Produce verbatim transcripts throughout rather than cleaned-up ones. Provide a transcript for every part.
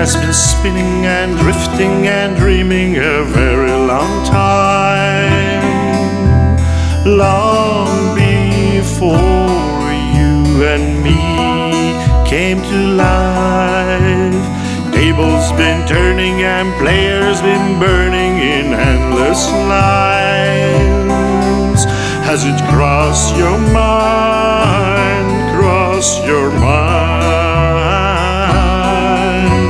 has been spinning and drifting and dreaming a very long time, long before you and me came to life. Tables been turning and players been burning in endless lines. Has it crossed your mind, crossed your mind?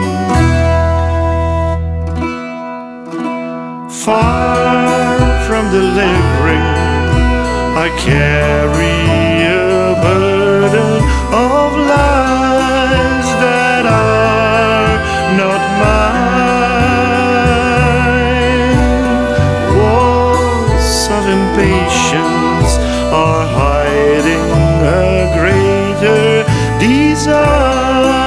Far from the living, I carry a burden of lies that are not mine. Walls of impatience are hiding a greater desire.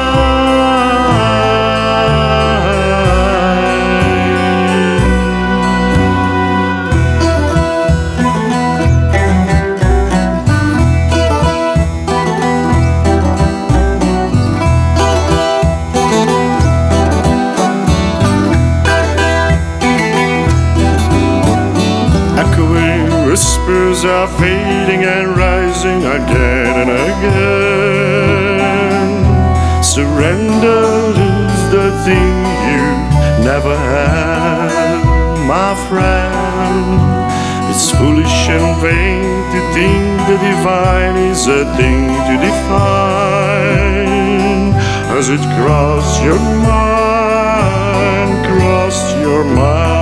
Whispers are fading and rising again and again. Surrender is the thing you never had, my friend. It's foolish and vain to think the divine is a thing to define. Has it crossed your mind, crossed your mind?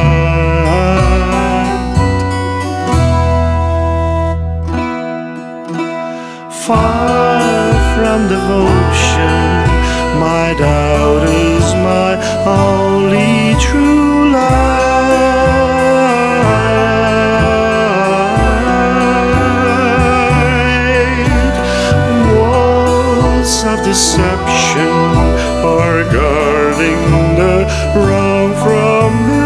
Far from devotion, my doubt is my only true light. Walls of deception are guarding the wrong from the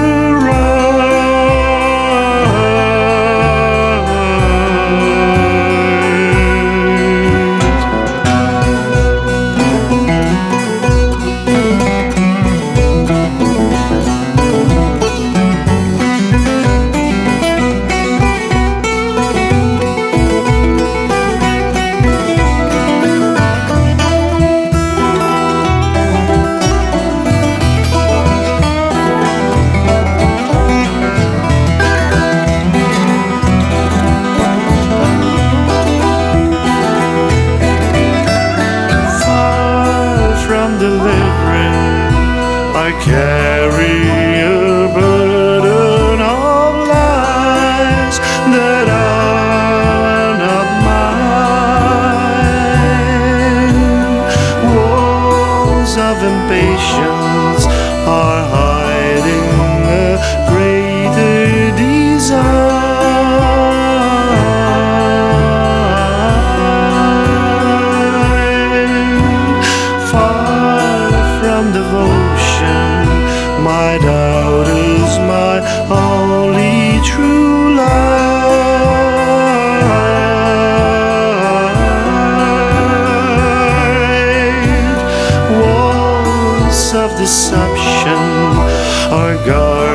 delivering. I carry a burden of lies that are not mine. Walls of impatience are hiding a greater desire. Devotion, my doubt is my only true light. Walls of deception are guarded